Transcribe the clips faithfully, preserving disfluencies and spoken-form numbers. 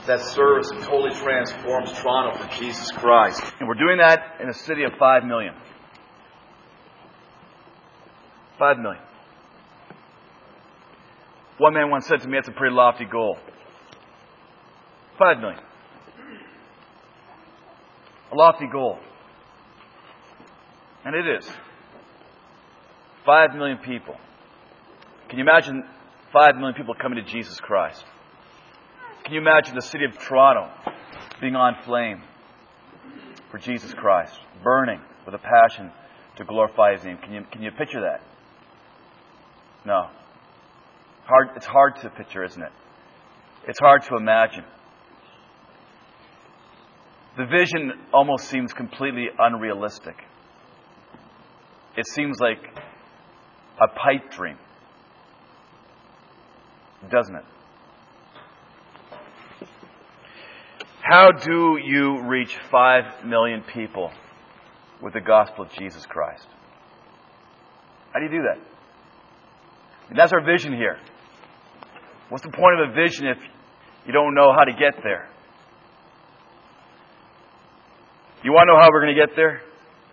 that serves and totally transforms Toronto for Jesus Christ. And we're doing that in a city of five million. Five million. One man once said to me, that's a pretty lofty goal. Five million. A lofty goal. And it is. Five million people. Can you imagine five million people coming to Jesus Christ? Can you imagine the city of Toronto being on flame for Jesus Christ, burning with a passion to glorify His name? Can you, can you picture that? No. Hard, it's hard to picture, isn't it? It's hard to imagine. The vision almost seems completely unrealistic. It seems like a pipe dream, doesn't it? How do you reach five million people with the gospel of Jesus Christ? How do you do that? And that's our vision here. What's the point of a vision if you don't know how to get there? You want to know how we're going to get there?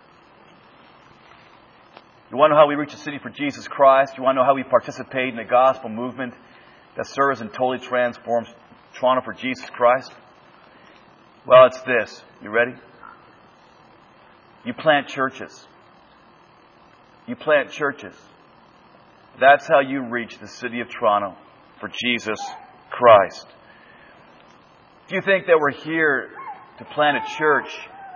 You want to know how we reach a city for Jesus Christ? You want to know how we participate in the gospel movement that serves and totally transforms Toronto for Jesus Christ? Well, it's this. You ready? You plant churches. You plant churches. That's how you reach the city of Toronto for Jesus Christ. If you think that we're here to plant a church,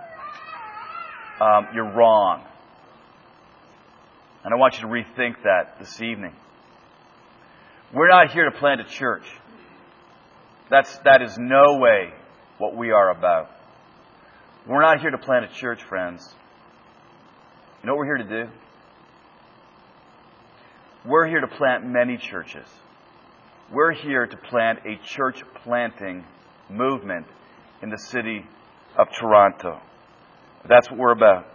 um, you're wrong. And I want you to rethink that this evening. We're not here to plant a church. That's, that is no way what we are about. We're not here to plant a church, friends. You know what we're here to do? We're here to plant many churches. We're here to plant a church planting movement in the city of Toronto. That's what we're about.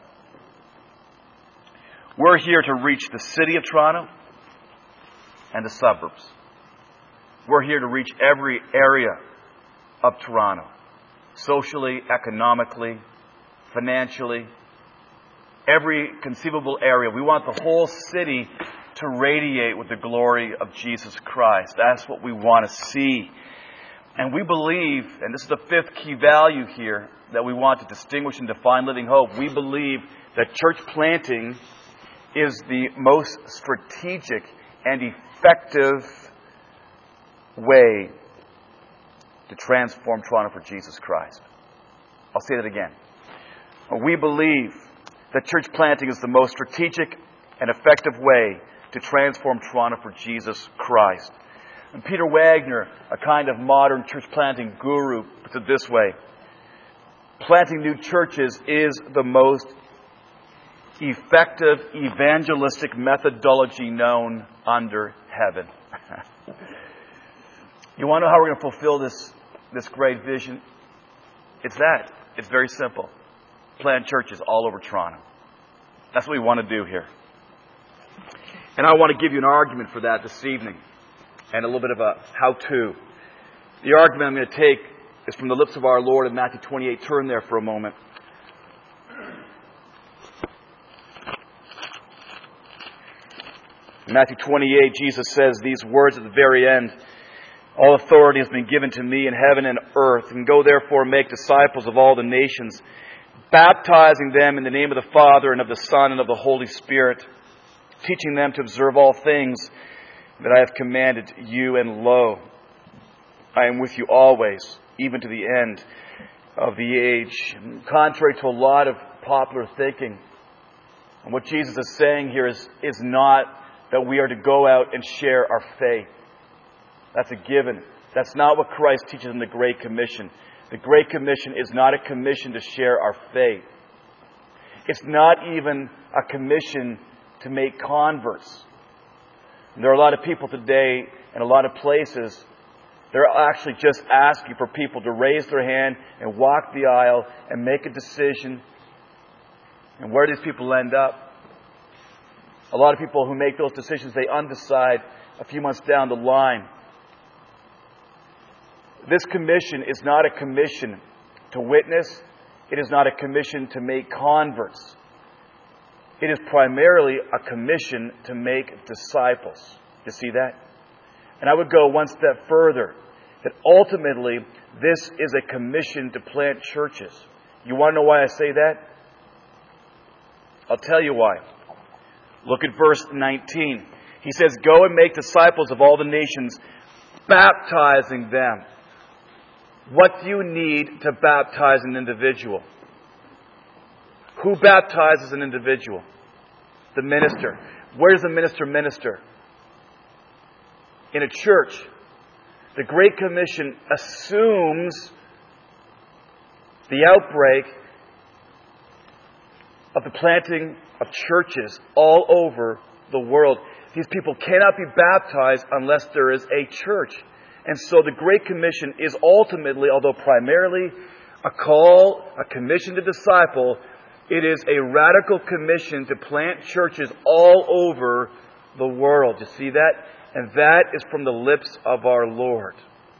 We're here to reach the city of Toronto and the suburbs. We're here to reach every area of Toronto. Socially, economically, financially, every conceivable area. We want the whole city to radiate with the glory of Jesus Christ. That's what we want to see. And we believe, and this is the fifth key value here that we want to distinguish and define Living Hope, we believe that church planting is the most strategic and effective way to transform Toronto for Jesus Christ. I'll say that again. We believe that church planting is the most strategic and effective way to transform Toronto for Jesus Christ. And Peter Wagner, a kind of modern church planting guru, puts it this way: planting new churches is the most effective evangelistic methodology known under heaven. You want to know how we're going to fulfill this, this great vision? It's that. It's very simple. Plant churches all over Toronto. That's what we want to do here. And I want to give you an argument for that this evening, and a little bit of a how-to. The argument I'm going to take is from the lips of our Lord in Matthew twenty-eight. Turn there for a moment. In Matthew twenty-eight, Jesus says these words at the very end: all authority has been given to me in heaven and earth, and go therefore and make disciples of all the nations, baptizing them in the name of the Father and of the Son and of the Holy Spirit, teaching them to observe all things that I have commanded you, and lo, I am with you always, even to the end of the age. Contrary to a lot of popular thinking, and what Jesus is saying here is, is not that we are to go out and share our faith. That's a given. That's not what Christ teaches in the Great Commission. The Great Commission is not a commission to share our faith. It's not even a commission to make converts. And there are a lot of people today in a lot of places, they're actually just asking for people to raise their hand and walk the aisle and make a decision. And where do these people end up? A lot of people who make those decisions, they undecide a few months down the line. this commission is not a commission to witness. It is not a commission to make converts. It is primarily a commission to make disciples. You see that? And I would go one step further, that ultimately this is a commission to plant churches. You want to know why I say that? I'll tell you why. Look at verse nineteen. He says, "Go and make disciples of all the nations, baptizing them." What do you need to baptize an individual? Who baptizes an individual? The minister. Where does the minister minister? In a church. The Great Commission assumes the outbreak of the planting of churches all over the world. These people cannot be baptized unless there is a church. And so the Great Commission is ultimately, although primarily a call, a commission to disciple, it is a radical commission to plant churches all over the world. You see that? And that is from the lips of our Lord.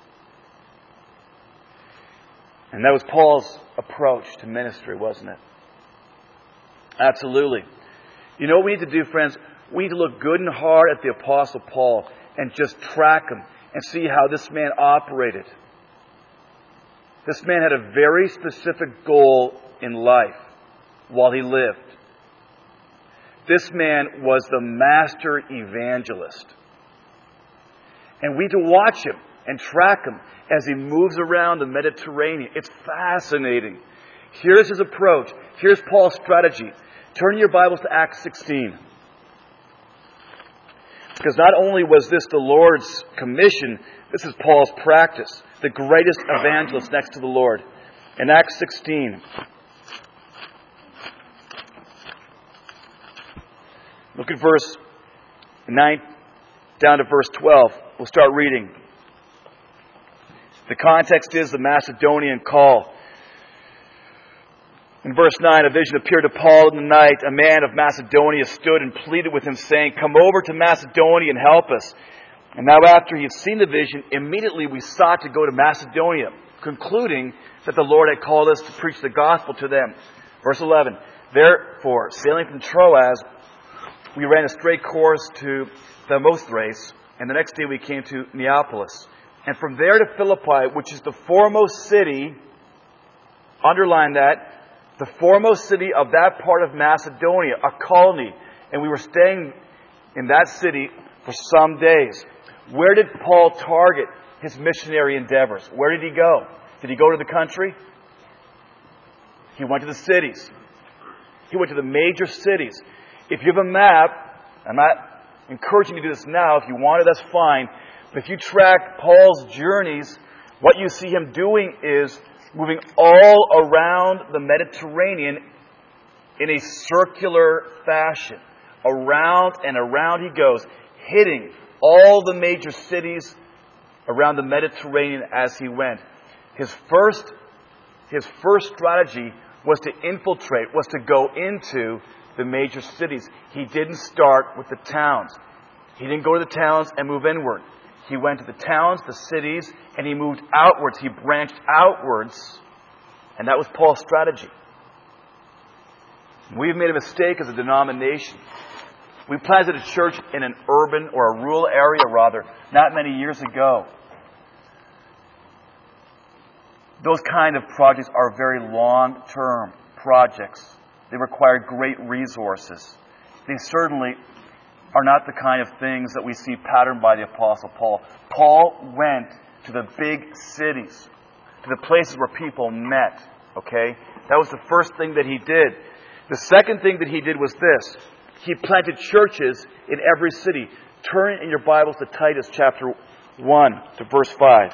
And that was Paul's approach to ministry, wasn't it? Absolutely. You know what we need to do, friends? We need to look good and hard at the Apostle Paul and just track him and see how this man operated. This man had a very specific goal in life while he lived. This man was the master evangelist. And we need to watch him and track him as he moves around the Mediterranean. It's fascinating. Here's his approach. Here's Paul's strategy. Turn your Bibles to Acts sixteen. Because not only was this the Lord's commission, this is Paul's practice. The greatest evangelist next to the Lord. In Acts sixteen. Look at verse nine down to verse twelve. We'll start reading. The context is the Macedonian call. In verse nine, a vision appeared to Paul in the night. A man of Macedonia stood and pleaded with him, saying, "Come over to Macedonia and help us." And now after he had seen the vision, immediately we sought to go to Macedonia, concluding that the Lord had called us to preach the gospel to them. Verse eleven, therefore, sailing from Troas, we ran a straight course to Samothrace, and the next day we came to Neapolis. And from there to Philippi, which is the foremost city, underline that, the foremost city of that part of Macedonia, a colony. And we were staying in that city for some days. Where did Paul target his missionary endeavors? Where did he go? Did he go to the country? He went to the cities. He went to the major cities. If you have a map, I'm not encouraging you to do this now. If you want it, that's fine. But if you track Paul's journeys, what you see him doing is moving all around the Mediterranean in a circular fashion. Around and around he goes, hitting all the major cities around the Mediterranean as he went. His first, his first strategy was to infiltrate, was to go into the major cities. He didn't start with the towns. He didn't go to the towns and move inward. He went to the towns, the cities, and he moved outwards. He branched outwards. And that was Paul's strategy. We've made a mistake as a denomination. We planted a church in an urban or a rural area, rather, not many years ago. Those kind of projects are very long-term projects. They require great resources. They certainly are not the kind of things that we see patterned by the Apostle Paul. Paul went to the big cities, to the places where people met. Okay? That was the first thing that he did. The second thing that he did was this. He planted churches in every city. Turn in your Bibles to Titus chapter one to verse five.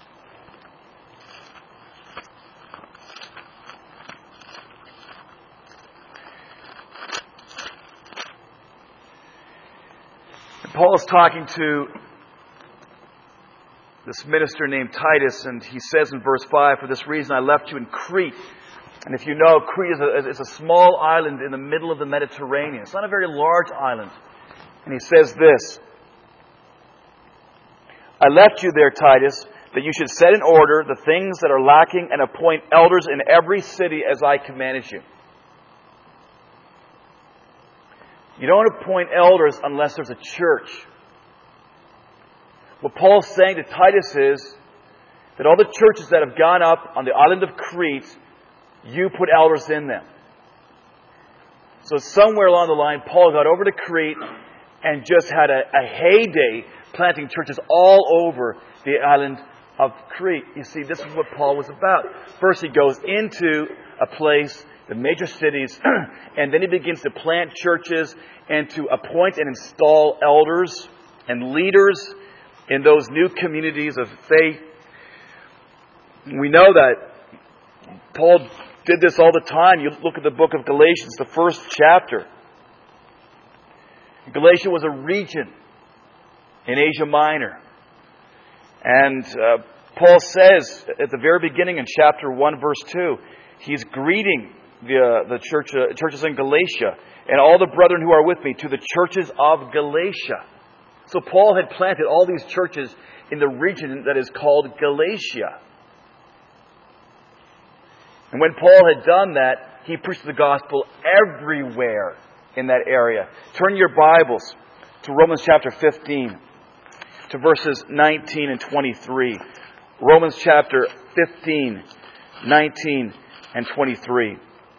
Paul is talking to this minister named Titus, and he says in verse five, "For this reason I left you in Crete." And if you know, Crete is a, is a small island in the middle of the Mediterranean. It's not a very large island. And he says this, "I left you there, Titus, that you should set in order the things that are lacking and appoint elders in every city as I commanded you. You don't appoint elders unless there's a church. What Paul's saying to Titus is that all the churches that have gone up on the island of Crete, you put elders in them. So somewhere along the line, Paul got over to Crete and just had a, a heyday planting churches all over the island of Crete. You see, this is what Paul was about. First, he goes into a place, the major cities, and then he begins to plant churches and to appoint and install elders and leaders in those new communities of faith. We know that Paul did this all the time. You look at the book of Galatians, the first chapter. Galatia was a region in Asia Minor. And uh, Paul says at the very beginning in chapter one, verse two, he's greeting the, uh, the church, uh, churches in Galatia and all the brethren who are with me to the churches of Galatia. So Paul had planted all these churches in the region that is called Galatia. And when Paul had done that, he preached the gospel everywhere in that area. Turn your Bibles to Romans chapter fifteen, to verses nineteen and twenty-three. Romans chapter fifteen, nineteen and twenty-three.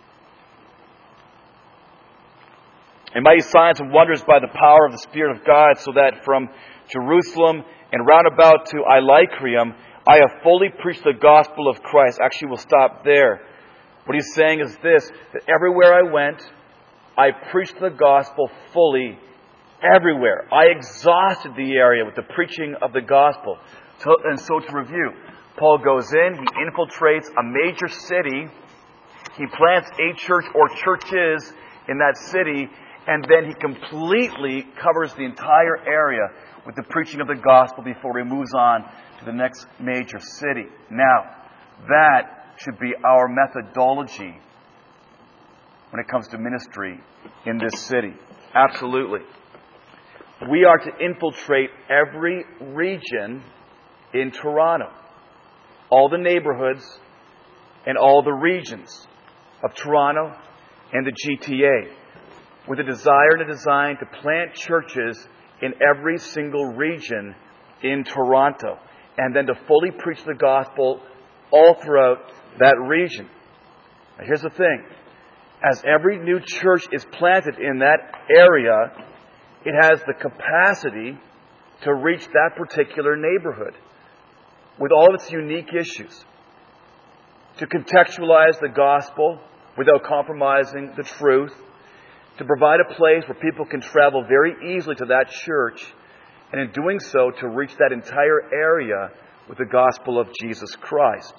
And mighty signs and wonders by the power of the Spirit of God, so that from Jerusalem and round about to Illyricum, I have fully preached the gospel of Christ. Actually, we'll stop there. What he's saying is this, that everywhere I went, I preached the gospel fully everywhere. I exhausted the area with the preaching of the gospel. So, and so to review, Paul goes in, he infiltrates a major city, he plants a church or churches in that city, and then he completely covers the entire area with the preaching of the gospel before he moves on to the next major city. Now, that should be our methodology when it comes to ministry in this city. Absolutely. We are to infiltrate every region in Toronto. All the neighborhoods and all the regions of Toronto and the G T A, with a desire and a design to plant churches in every single region in Toronto, and then to fully preach the gospel all throughout that region. Now, here's the thing. As every new church is planted in that area, it has the capacity to reach that particular neighborhood with all of its unique issues, to contextualize the gospel without compromising the truth, to provide a place where people can travel very easily to that church, and in doing so, to reach that entire area with the gospel of Jesus Christ.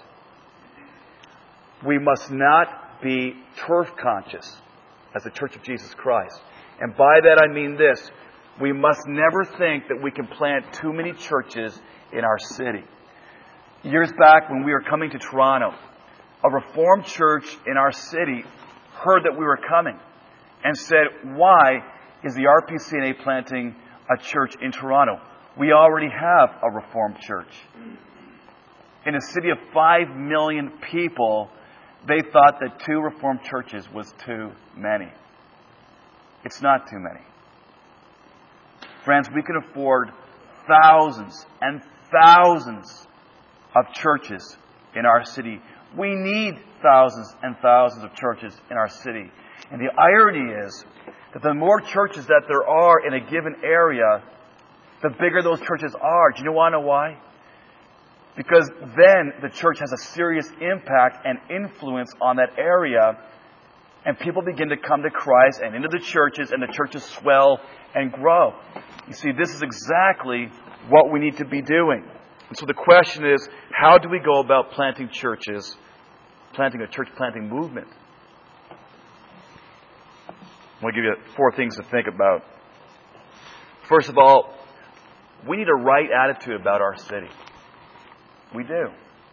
We must not be turf conscious as the Church of Jesus Christ. And by that I mean this. We must never think that we can plant too many churches in our city. Years back when we were coming to Toronto, a Reformed church in our city heard that we were coming and said, why is the R P C N A planting a church in Toronto? We already have a Reformed church. In a city of five million people, they thought that two Reformed churches was too many. It's not too many. Friends, we can afford thousands and thousands of churches in our city. We need thousands and thousands of churches in our city. And the irony is that the more churches that there are in a given area, the bigger those churches are. Do you want to know why? Because then the church has a serious impact and influence on that area, and people begin to come to Christ and into the churches, and the churches swell and grow. You see, this is exactly what we need to be doing. And so the question is, how do we go about planting churches, planting a church planting movement? I'm going to give you four things to think about. First of all, we need a right attitude about our city. We do.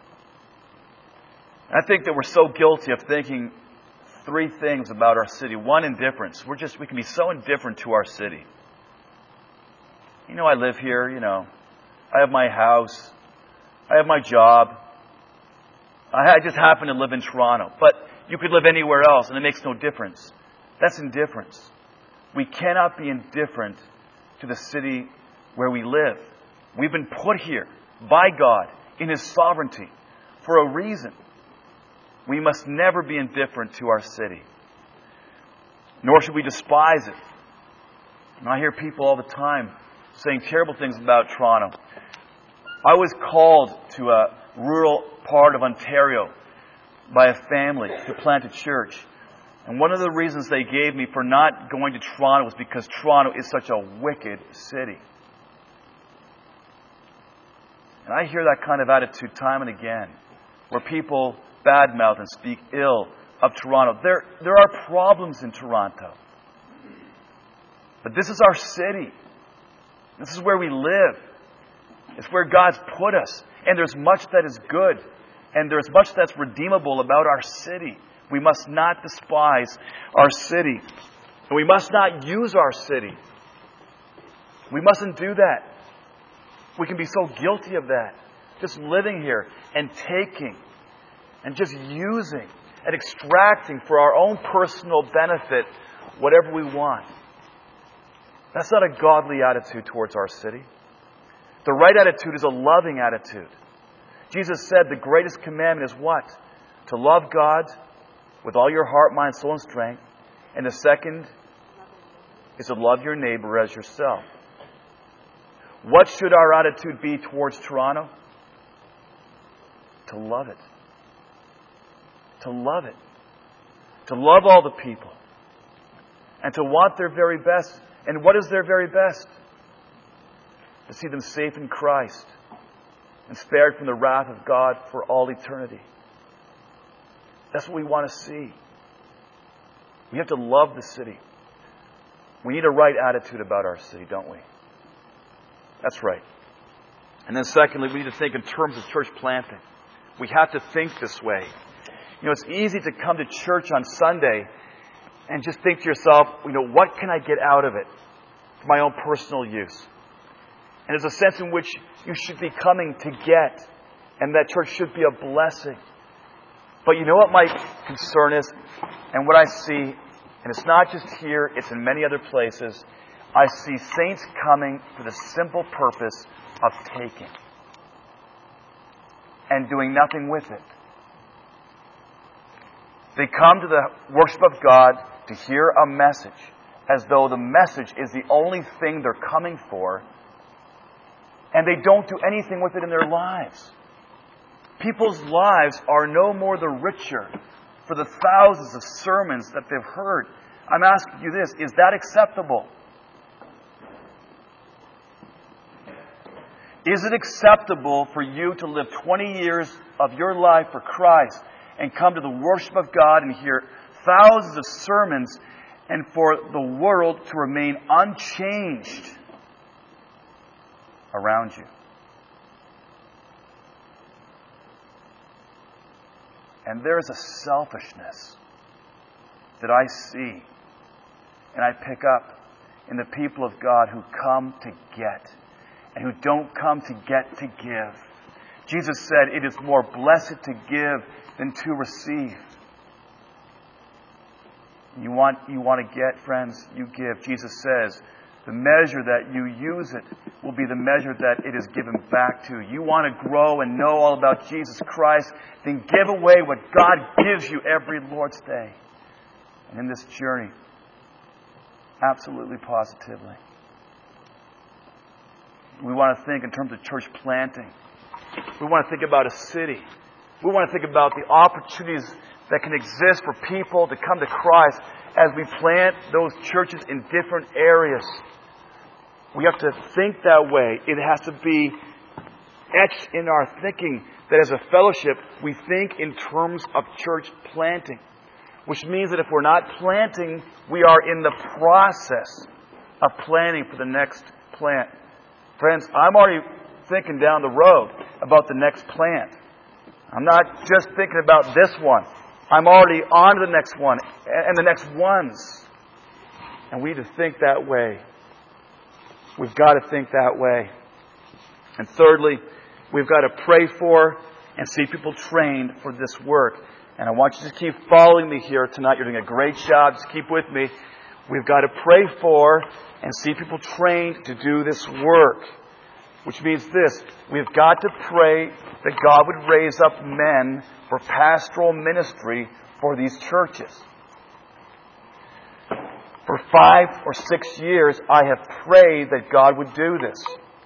I think that we're so guilty of thinking three things about our city. One, indifference. We're just, we can be so indifferent to our city. You know, I live here, you know. I have my house. I have my job. I just happen to live in Toronto. But you could live anywhere else, and it makes no difference. That's indifference. We cannot be indifferent to the city where we live. We've been put here by God in His sovereignty for a reason. We must never be indifferent to our city. Nor should we despise it. And I hear people all the time saying terrible things about Toronto. I was called to a rural part of Ontario by a family to plant a church. And one of the reasons they gave me for not going to Toronto was because Toronto is such a wicked city. And I hear that kind of attitude time and again, where people badmouth and speak ill of Toronto. There, there are problems in Toronto. But this is our city. This is where we live. It's where God's put us. And there's much that is good. And there's much that's redeemable about our city. We must not despise our city. And we must not use our city. We mustn't do that. We can be so guilty of that. Just living here and taking and just using and extracting for our own personal benefit whatever we want. That's not a godly attitude towards our city. The right attitude is a loving attitude. Jesus said the greatest commandment is what? To love God with all your heart, mind, soul, and strength. And the second is to love your neighbor as yourself. What should our attitude be towards Toronto? To love it. To love it. To love all the people. And to want their very best. And what is their very best? To see them safe in Christ and spared from the wrath of God for all eternity. That's what we want to see. We have to love the city. We need a right attitude about our city, don't we? That's right. And then secondly, we need to think in terms of church planting. We have to think this way. You know, it's easy to come to church on Sunday and just think to yourself, you know, what can I get out of it for my own personal use? And there's a sense in which you should be coming to get, and that church should be a blessing. But you know what my concern is, and what I see, and it's not just here, it's in many other places, I see saints coming for the simple purpose of taking and doing nothing with it. They come to the worship of God to hear a message, as though the message is the only thing they're coming for, and they don't do anything with it in their lives. People's lives are no more the richer for the thousands of sermons that they've heard. I'm asking you this, is that acceptable? Is it acceptable for you to live twenty years of your life for Christ and come to the worship of God and hear thousands of sermons and for the world to remain unchanged around you? And there's a selfishness that I see and I pick up in the people of God who come to get and who don't come to get to give. Jesus said, it is more blessed to give than to receive. You want, you want to get, friends, you give. Jesus says, the measure that you use it will be the measure that it is given back to. You want to grow and know all about Jesus Christ, then give away what God gives you every Lord's Day. And in this journey, absolutely positively, we want to think in terms of church planting. We want to think about a city. We want to think about the opportunities that can exist for people to come to Christ as we plant those churches in different areas. We have to think that way. It has to be etched in our thinking that as a fellowship, we think in terms of church planting. Which means that if we're not planting, we are in the process of planning for the next plant. Friends, I'm already thinking down the road about the next plant. I'm not just thinking about this one. I'm already on to the next one and the next ones. And we need to think that way. We've got to think that way. And thirdly, we've got to pray for and see people trained for this work. And I want you to keep following me here tonight. You're doing a great job. Just keep with me. We've got to pray for and see people trained to do this work. Which means this, we've got to pray that God would raise up men for pastoral ministry for these churches. For five or six years, I have prayed that God would do this.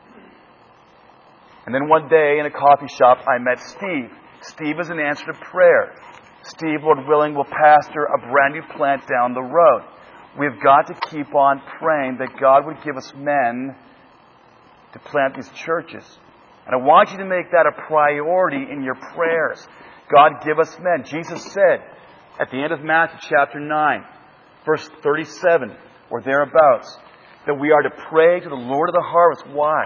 And then one day in a coffee shop, I met Steve. Steve is an answer to prayer. Steve, Lord willing, will pastor a brand new plant down the road. We've got to keep on praying that God would give us men to plant these churches. And I want you to make that a priority in your prayers. God, give us men. Jesus said at the end of Matthew chapter nine, verse thirty-seven, or thereabouts, that we are to pray to the Lord of the harvest. Why?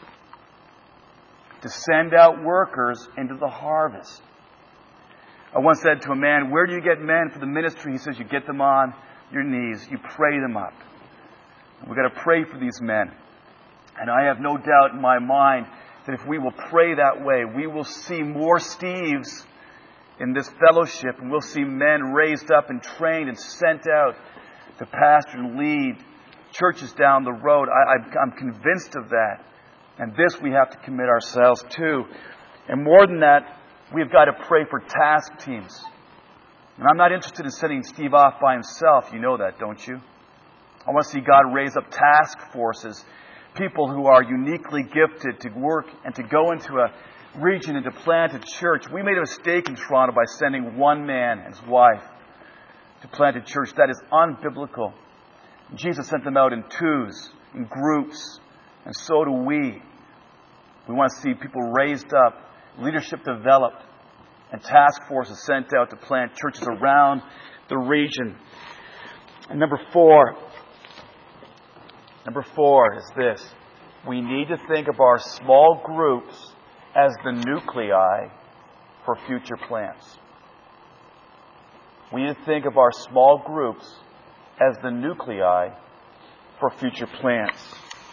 To send out workers into the harvest. I once said to a man, where do you get men for the ministry? He says, you get them on your knees. You pray them up. We've got to pray for these men. And I have no doubt in my mind that if we will pray that way, we will see more Steves in this fellowship, and we'll see men raised up and trained and sent out to pastor and lead churches down the road. I, I'm convinced of that. And this we have to commit ourselves to. And more than that, we've got to pray for task teams. And I'm not interested in sending Steve off by himself. You know that, don't you? I want to see God raise up task forces, people who are uniquely gifted to work and to go into a region and to plant a church. We made a mistake in Toronto by sending one man and his wife to plant a church. That is unbiblical. Jesus sent them out in twos, in groups, and so do we. We want to see people raised up, leadership developed, and task forces sent out to plant churches around the region. And number four, number four is this. We need to think of our small groups as the nuclei for future plants. We need to think of our small groups as the nuclei for future plants.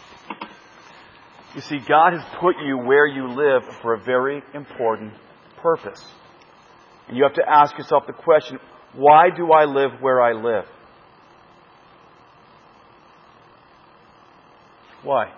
You see, God has put you where you live for a very important purpose. And you have to ask yourself the question, why do I live where I live? Why?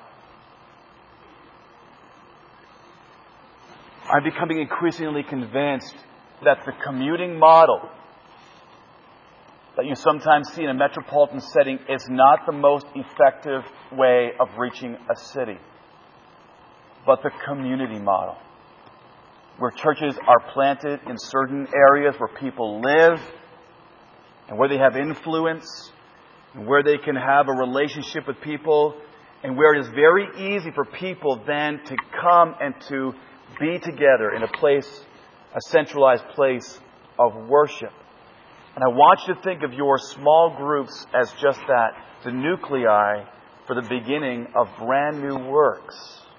I'm becoming increasingly convinced that the commuting model that you sometimes see in a metropolitan setting is not the most effective way of reaching a city, but the community model, where churches are planted in certain areas where people live and where they have influence and where they can have a relationship with people and where it is very easy for people then to come and to be together in a place, a centralized place of worship. And I want you to think of your small groups as just that, the nuclei for the beginning of brand new works.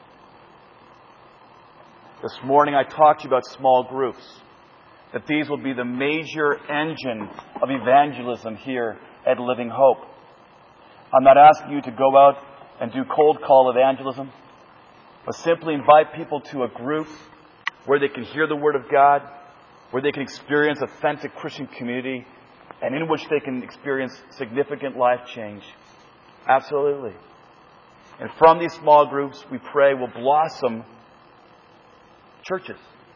This morning I talked to you about small groups, that these will be the major engine of evangelism here at Living Hope. I'm not asking you to go out and do cold call evangelism, but simply invite people to a group where they can hear the Word of God, where they can experience authentic Christian community, and in which they can experience significant life change. Absolutely. And from these small groups, we pray, will blossom churches.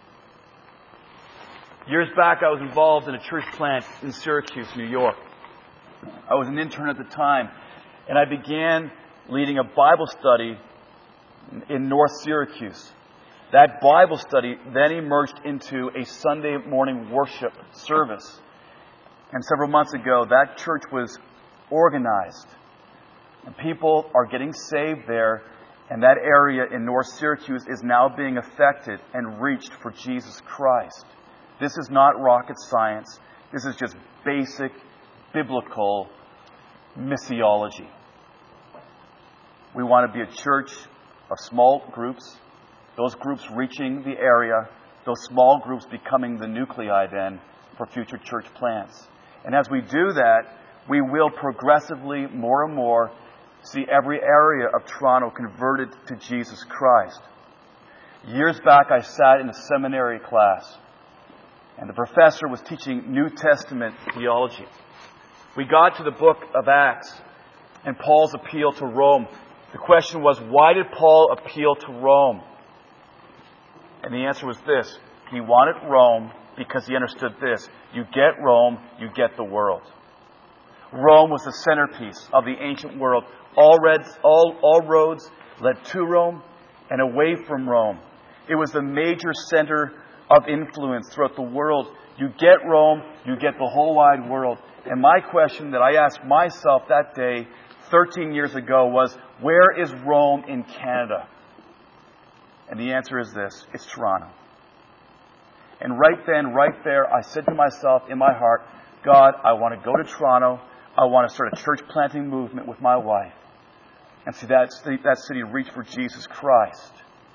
Years back, I was involved in a church plant in Syracuse, New York. I was an intern at the time, and I began leading a Bible study in North Syracuse. That Bible study then emerged into a Sunday morning worship service. And several months ago, that church was organized. And people are getting saved there. And that area in North Syracuse is now being affected and reached for Jesus Christ. This is not rocket science. This is just basic biblical missiology. We want to be a church of small groups, those groups reaching the area, those small groups becoming the nuclei then for future church plants. And as we do that, we will progressively, more and more, see every area of Toronto converted to Jesus Christ. Years back, I sat in a seminary class, and the professor was teaching New Testament theology. We got to the book of Acts and Paul's appeal to Rome. The question was, why did Paul appeal to Rome? And the answer was this. He wanted Rome because he understood this. You get Rome, you get the world. Rome was the centerpiece of the ancient world. All, reds, all, all roads led to Rome and away from Rome. It was the major center of influence throughout the world. You get Rome, you get the whole wide world. And my question that I asked myself that day, thirteen years ago, was, where is Rome in Canada? And the answer is this, it's Toronto. And right then, right there, I said to myself in my heart, God, I want to go to Toronto. I want to start a church planting movement with my wife and see that city, that city reach for Jesus Christ.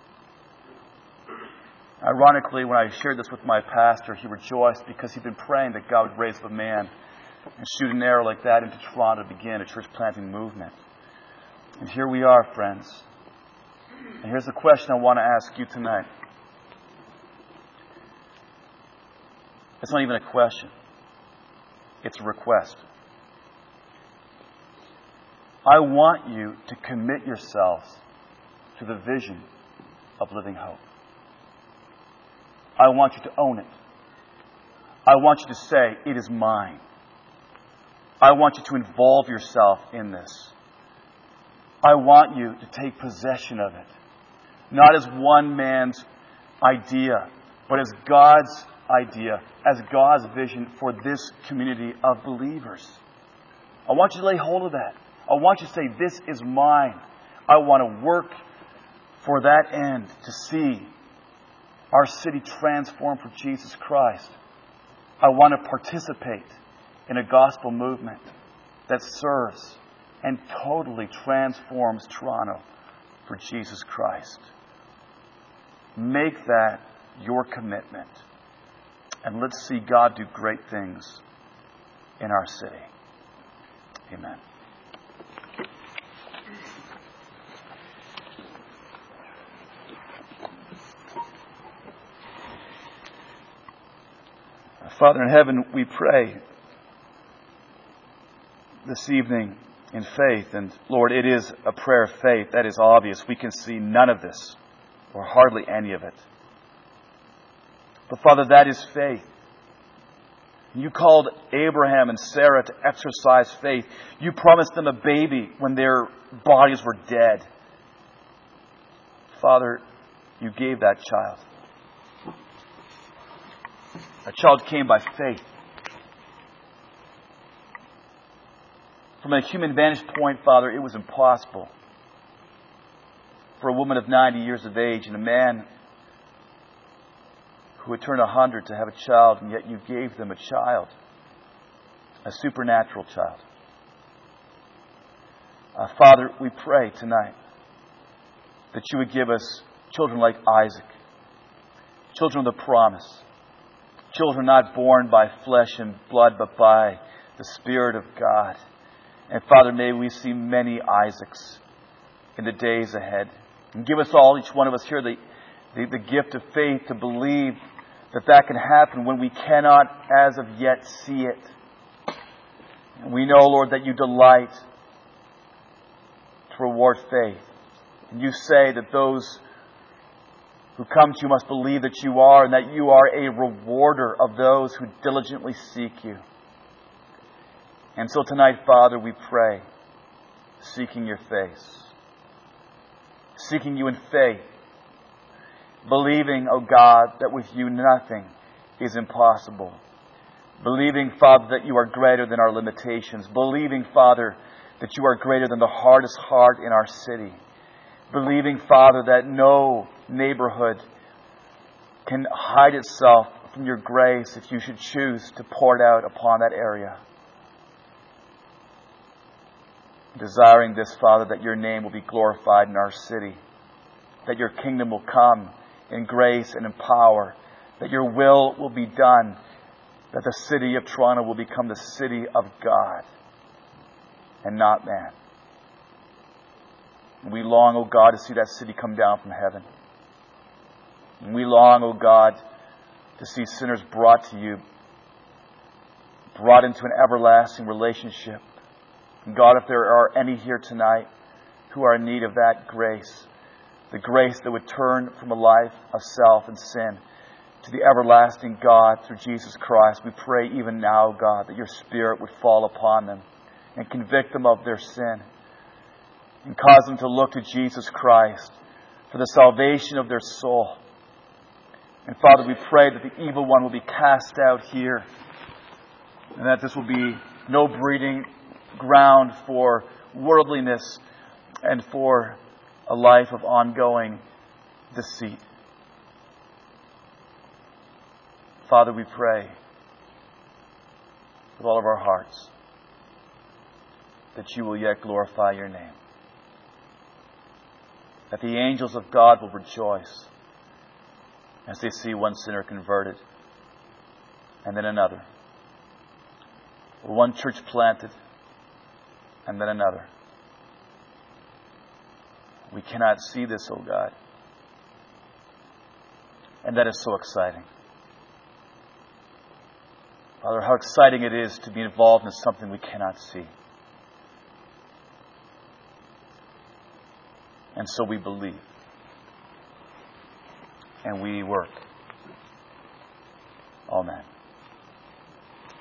Ironically, when I shared this with my pastor, he rejoiced because he'd been praying that God would raise up a man and shoot an arrow like that into Toronto to begin a church planting movement. And here we are, friends. And here's the question I want to ask you tonight. It's not even a question. It's a request. I want you to commit yourselves to the vision of Living Hope. I want you to own it. I want you to say, it is mine. I want you to involve yourself in this. I want you to take possession of it. Not as one man's idea, but as God's idea, as God's vision for this community of believers. I want you to lay hold of that. I want you to say, this is mine. I want to work for that end, to see our city transformed for Jesus Christ. I want to participate in a gospel movement that serves and totally transforms Toronto for Jesus Christ. Make that your commitment. And let's see God do great things in our city. Amen. Father in heaven, we pray this evening in faith. And Lord, it is a prayer of faith. That is obvious. We can see none of this, or hardly any of it. But Father, that is faith. You called Abraham and Sarah to exercise faith. You promised them a baby when their bodies were dead. Father, you gave that child. That child came by faith. From a human vantage point, Father, it was impossible for a woman of ninety years of age and a man who had turned one hundred to have a child, and yet you gave them a child, a supernatural child. Uh, Father, we pray tonight that you would give us children like Isaac, children of the promise, children not born by flesh and blood, but by the Spirit of God. And Father, may we see many Isaacs in the days ahead. And give us all, each one of us here, the, the, the gift of faith to believe that that can happen when we cannot as of yet see it. And we know, Lord, that you delight to reward faith. And you say that those who come to you must believe that you are, and that you are a rewarder of those who diligently seek you. And so tonight, Father, we pray, seeking your face, seeking you in faith, believing, O God, that with you nothing is impossible. Believing, Father, that you are greater than our limitations. Believing, Father, that you are greater than the hardest heart in our city. Believing, Father, that no neighborhood can hide itself from your grace if you should choose to pour it out upon that area. Desiring this, Father, that your name will be glorified in our city, that your kingdom will come in grace and in power, that your will will be done, that the city of Toronto will become the city of God and not man. And we long, O God, to see that city come down from heaven. And we long, O God, to see sinners brought to you, brought into an everlasting relationship. And God, if there are any here tonight who are in need of that grace, the grace that would turn from a life of self and sin to the everlasting God through Jesus Christ, we pray even now, God, that your Spirit would fall upon them and convict them of their sin and cause them to look to Jesus Christ for the salvation of their soul. And Father, we pray that the evil one will be cast out here and that this will be no breeding ground for worldliness and for a life of ongoing deceit. Father, we pray with all of our hearts that you will yet glorify your name. That the angels of God will rejoice as they see one sinner converted and then another. Or one church planted and then another. We cannot see this, O God. And that is so exciting. Father, how exciting it is to be involved in something we cannot see. And so we believe. And we work. Amen.